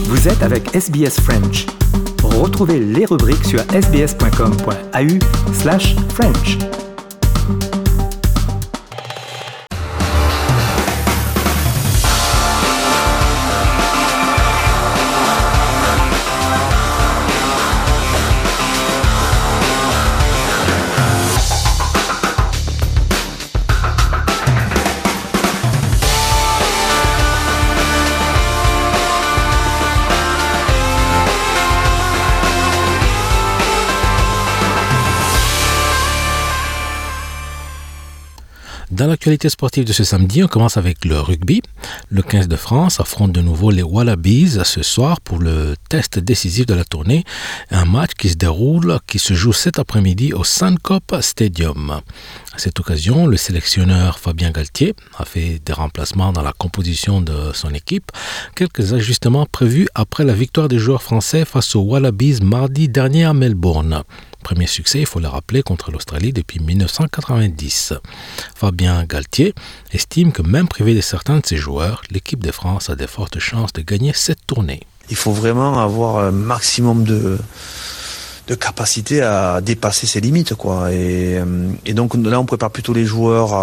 Vous êtes avec SBS French. Retrouvez les rubriques sur sbs.com.au/French. Dans l'actualité sportive de ce samedi, on commence avec le rugby. Le 15 de France affronte de nouveau les Wallabies ce soir pour le test décisif de la tournée. Un match qui se joue cet après-midi au Suncorp Stadium. À cette occasion, le sélectionneur Fabien Galthié a fait des remplacements dans la composition de son équipe. Quelques ajustements prévus après la victoire des joueurs français face aux Wallabies mardi dernier à Melbourne. Premier succès, il faut le rappeler, contre l'Australie depuis 1990. Fabien Galthié estime que même privé de certains de ses joueurs, l'équipe de France a de fortes chances de gagner cette tournée. Il faut vraiment avoir un maximum de capacité à dépasser ses limites, quoi. Et donc là, on prépare plutôt les joueurs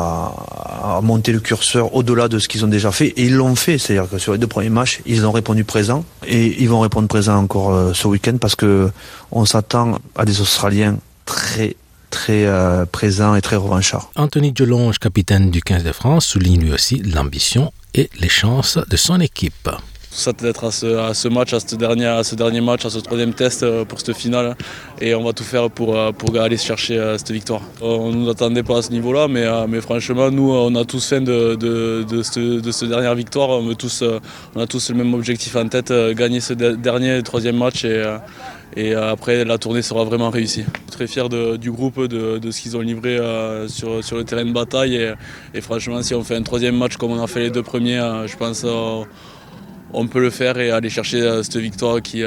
à monter le curseur au-delà de ce qu'ils ont déjà fait. Et ils l'ont fait, c'est-à-dire que sur les 2 premiers matchs, ils ont répondu présent. Et ils vont répondre présent encore ce week-end parce que on s'attend à des Australiens très présents et très revanchards. Anthony Delonge, capitaine du 15 de France, souligne lui aussi l'ambition et les chances de son équipe. Ça d'être à ce match, à ce dernier match, à ce 3e test pour cette finale, et on va tout faire pour aller chercher cette victoire. On ne nous attendait pas à ce niveau-là, mais franchement, nous, on a tous faim de cette dernière victoire. On a tous le même objectif en tête, gagner ce dernier 3e match, et après la tournée sera vraiment réussie. Je suis très fier du groupe, de ce qu'ils ont livré sur le terrain de bataille, et franchement, si on fait un 3e match comme on a fait les 2 premiers, je pense on peut le faire et aller chercher cette victoire qui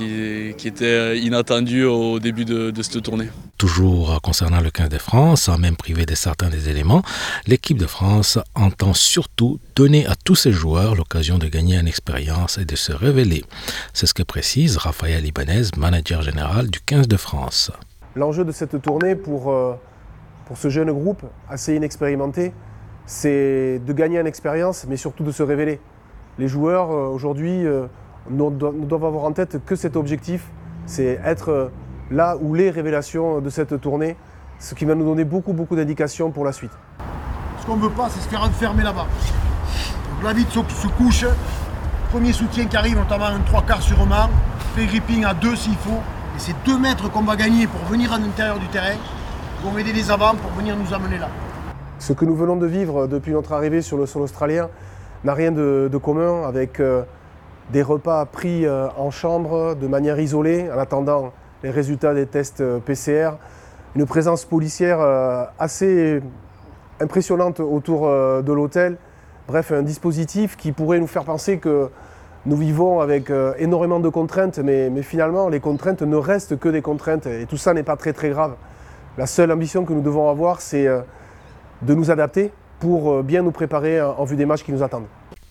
était inattendue au début de cette tournée. Toujours concernant le 15 de France, sans même priver de certains des éléments, l'équipe de France entend surtout donner à tous ses joueurs l'occasion de gagner en expérience et de se révéler. C'est ce que précise Raphaël Ibanez, manager général du 15 de France. L'enjeu de cette tournée pour ce jeune groupe assez inexpérimenté, c'est de gagner en expérience, mais surtout de se révéler. Les joueurs aujourd'hui ne doivent avoir en tête que cet objectif, c'est être là où les révélations de cette tournée, ce qui va nous donner beaucoup d'indications pour la suite. Ce qu'on ne veut pas, c'est se faire enfermer là-bas. Donc la vitre se couche, premier soutien qui arrive, notamment un 3/4 sur Oman, fait gripping à 2 s'il faut, et c'est 2 mètres qu'on va gagner pour venir à l'intérieur du terrain, qui vont aider les avants pour venir nous amener là. Ce que nous venons de vivre depuis notre arrivée sur le sol australien n'a rien de commun avec des repas pris en chambre de manière isolée en attendant les résultats des tests PCR, une présence policière assez impressionnante autour de l'hôtel, bref un dispositif qui pourrait nous faire penser que nous vivons avec énormément de contraintes, mais finalement les contraintes ne restent que des contraintes et tout ça n'est pas très grave. La seule ambition que nous devons avoir, c'est de nous adapter pour bien nous préparer en vue des matchs qui nous attendent.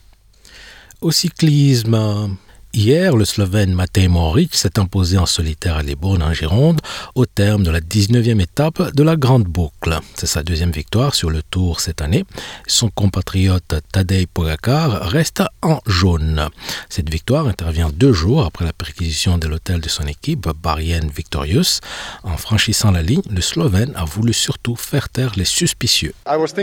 Au cyclisme, hier, le Slovène Matej Mohoric s'est imposé en solitaire à Libourne en Gironde au terme de la 19e étape de la Grande Boucle. C'est sa 2e victoire sur le Tour cette année. Son compatriote Tadej Pogačar reste en jaune. Cette victoire intervient 2 jours après la perquisition de l'hôtel de son équipe, Barrién Victorious. En franchissant la ligne, le Slovène a voulu surtout faire taire les suspicieux.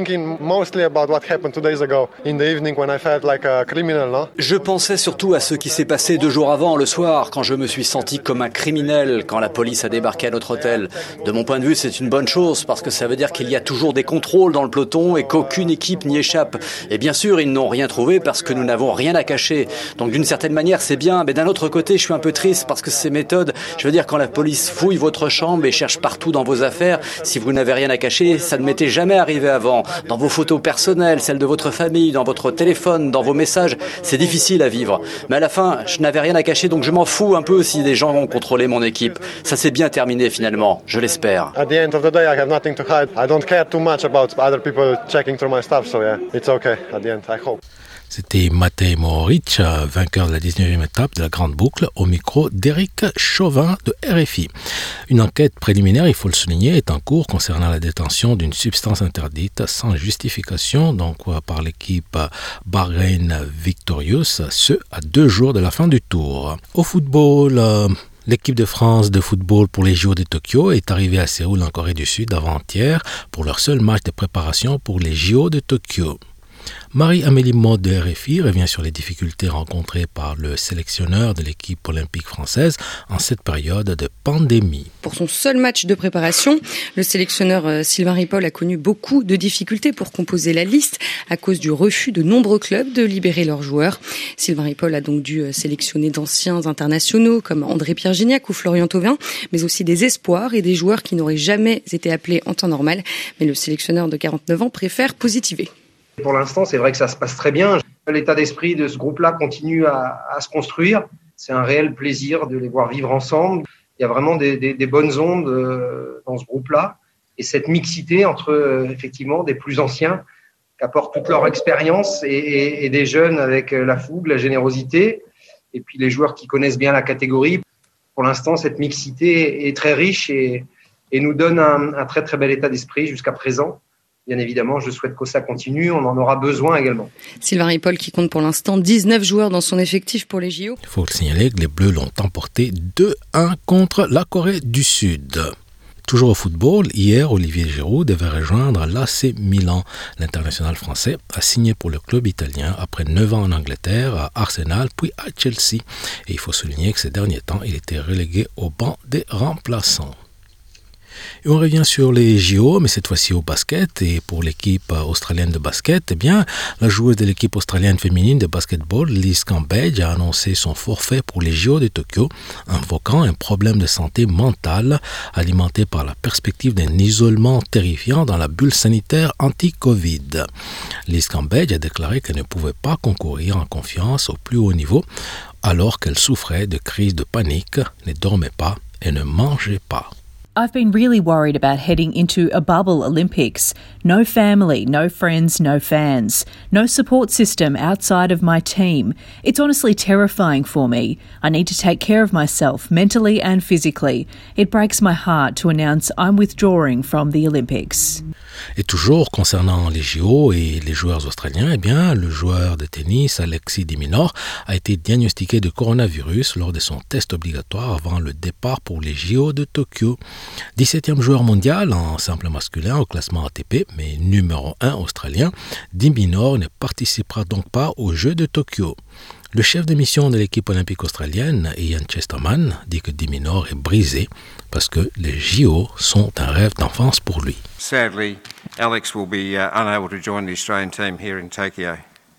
Je pensais surtout à ce qui s'est passé 2 jours avant, le soir, quand je me suis senti comme un criminel quand la police a débarqué à notre hôtel. De mon point de vue, c'est une bonne chose parce que ça veut dire qu'il y a toujours des contrôles dans le peloton et qu'aucune équipe n'y échappe. Et bien sûr, ils n'ont rien trouvé parce que nous n'avons rien à cacher. Donc d'une certaine manière, c'est bien, mais d'un autre côté, je suis un peu triste parce que ces méthodes, je veux dire, quand la police fouille votre chambre et cherche partout dans vos affaires, si vous n'avez rien à cacher, ça ne m'était jamais arrivé avant. Dans vos photos personnelles, celles de votre famille, dans votre téléphone, dans vos messages, c'est difficile à vivre. Mais à la fin, je n'avais rien à cacher, donc je m'en fous un peu si des gens ont contrôlé mon équipe. Ça s'est bien terminé finalement, je l'espère. At the end of the day, I have nothing to hide. I don't care too much about other people checking through my stuff, so yeah, it's okay at the end, I hope. C'était Matej Mohoric, vainqueur de la 19e étape de la Grande Boucle, au micro d'Éric Chauvin de RFI. Une enquête préliminaire, il faut le souligner, est en cours concernant la détention d'une substance interdite sans justification par l'équipe Bahreïn Victorious, ce à 2 jours de la fin du tour. Au football, l'équipe de France de football pour les JO de Tokyo est arrivée à Séoul en Corée du Sud avant-hier pour leur seul match de préparation pour les JO de Tokyo. Marie-Amélie Maud de RFI revient sur les difficultés rencontrées par le sélectionneur de l'équipe olympique française en cette période de pandémie. Pour son seul match de préparation, le sélectionneur Sylvain Ripoll a connu beaucoup de difficultés pour composer la liste à cause du refus de nombreux clubs de libérer leurs joueurs. Sylvain Ripoll a donc dû sélectionner d'anciens internationaux comme André-Pierre Gignac ou Florian Thauvin, mais aussi des espoirs et des joueurs qui n'auraient jamais été appelés en temps normal. Mais le sélectionneur de 49 ans préfère positiver. Pour l'instant, c'est vrai que ça se passe très bien. L'état d'esprit de ce groupe-là continue à se construire. C'est un réel plaisir de les voir vivre ensemble. Il y a vraiment des bonnes ondes dans ce groupe-là. Et cette mixité entre, effectivement, des plus anciens qui apportent toute leur expérience et des jeunes avec la fougue, la générosité. Et puis les joueurs qui connaissent bien la catégorie. Pour l'instant, cette mixité est très riche et nous donne un très, très bel état d'esprit jusqu'à présent. Bien évidemment, je souhaite que ça continue, on en aura besoin également. Sylvain Ripoll qui compte pour l'instant 19 joueurs dans son effectif pour les JO. Il faut le signaler que les Bleus l'ont emporté 2-1 contre la Corée du Sud. Toujours au football, hier, Olivier Giroud devait rejoindre l'AC Milan. L'international français a signé pour le club italien après 9 ans en Angleterre, à Arsenal, puis à Chelsea. Et il faut souligner que ces derniers temps, il était relégué au banc des remplaçants. Et on revient sur les JO, mais cette fois-ci au basket. Et pour l'équipe australienne de basket, la joueuse de l'équipe australienne féminine de basketball, Liz Cambage, a annoncé son forfait pour les JO de Tokyo, invoquant un problème de santé mentale alimenté par la perspective d'un isolement terrifiant dans la bulle sanitaire anti-Covid. Liz Cambage a déclaré qu'elle ne pouvait pas concourir en confiance au plus haut niveau alors qu'elle souffrait de crises de panique, ne dormait pas et ne mangeait pas. I've been really worried about heading into a bubble Olympics. No family, no friends, no fans. No support system outside of my team. It's honestly terrifying for me. I need to take care of myself mentally and physically. It breaks my heart to announce I'm withdrawing from the Olympics. Et toujours concernant les JO et les joueurs australiens, le joueur de tennis Alexis de Minaur a été diagnostiqué de coronavirus lors de son test obligatoire avant le départ pour les JO de Tokyo. 17e joueur mondial en simple masculin au classement ATP, mais numéro 1 australien, de Minaur ne participera donc pas aux Jeux de Tokyo. Le chef de mission de l'équipe olympique australienne, Ian Chesterman, dit que de Minaur est brisé parce que les JO sont un rêve d'enfance pour lui. Sadly, Alex will be unable to join the Australian team here in Tokyo.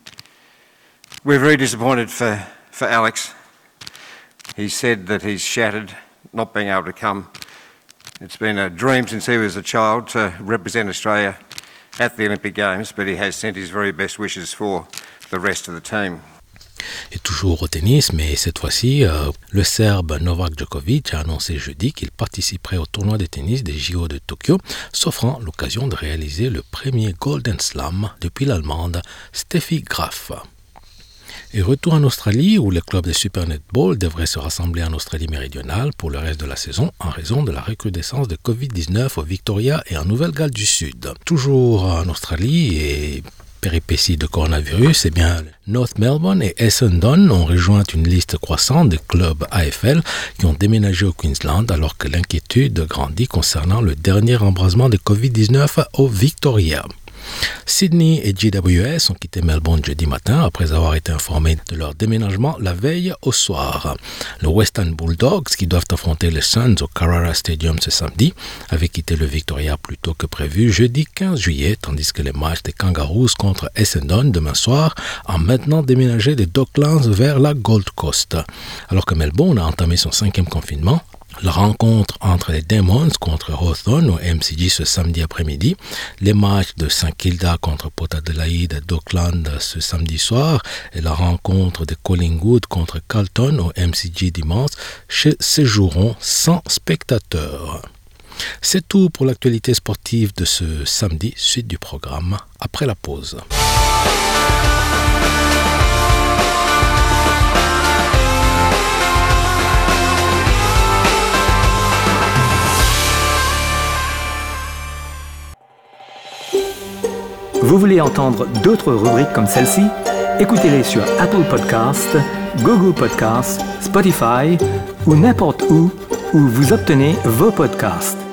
We're very disappointed for Alex. He said that he's shattered not being able to come. It's been a dream since he was a child to represent Australia at the Olympic Games, but he has sent his very best wishes for the rest of the team. Et toujours au tennis, mais cette fois-ci, le Serbe Novak Djokovic a annoncé jeudi qu'il participerait au tournoi de tennis des JO de Tokyo, s'offrant l'occasion de réaliser le premier Golden Slam depuis l'Allemande Steffi Graf. Et retour en Australie, où le club de Super Netball devrait se rassembler en Australie méridionale pour le reste de la saison en raison de la recrudescence de Covid-19 au Victoria et en Nouvelle-Galles du Sud. Toujours en Australie et péripéties de coronavirus, North Melbourne et Essendon ont rejoint une liste croissante de clubs AFL qui ont déménagé au Queensland alors que l'inquiétude grandit concernant le dernier embrasement de Covid-19 au Victoria. Sydney et GWS ont quitté Melbourne jeudi matin après avoir été informés de leur déménagement la veille au soir. Le Western Bulldogs, qui doivent affronter les Suns au Carrara Stadium ce samedi, avaient quitté le Victoria plus tôt que prévu jeudi 15 juillet, tandis que les matchs des Kangaroos contre Essendon demain soir ont maintenant déménagé des Docklands vers la Gold Coast. Alors que Melbourne a entamé son 5e confinement, la rencontre entre les Demons contre Hawthorn au MCG ce samedi après-midi, les matchs de St Kilda contre Port Adelaide à Dockland ce samedi soir et la rencontre de Collingwood contre Carlton au MCG dimanche se joueront sans spectateurs. C'est tout pour l'actualité sportive de ce samedi, suite du programme après la pause. Vous voulez entendre d'autres rubriques comme celle-ci? Écoutez-les sur Apple Podcasts, Google Podcasts, Spotify ou n'importe où vous obtenez vos podcasts.